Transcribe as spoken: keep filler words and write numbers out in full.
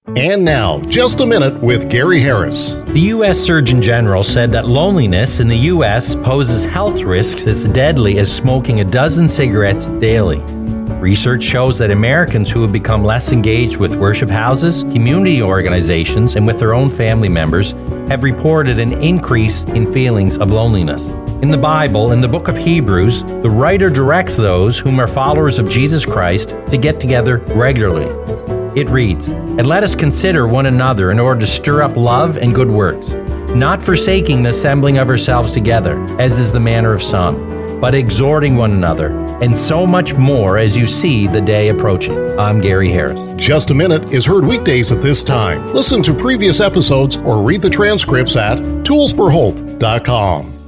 And now, Just a Minute with Gary Harris. The U S Surgeon General said that loneliness in the U S poses health risks as deadly as smoking a dozen cigarettes daily. Research shows that Americans who have become less engaged with worship houses, community organizations, and with their own family members have reported an increase in feelings of loneliness. In the Bible, in the book of Hebrews, the writer directs those whom are followers of Jesus Christ to get together regularly. It reads, "And let us consider one another in order to stir up love and good works, not forsaking the assembling of ourselves together, as is the manner of some, but exhorting one another, and so much more as you see the day approaching." I'm Gary Harris. Just a Minute is heard weekdays at this time. Listen to previous episodes or read the transcripts at tools for hope dot com.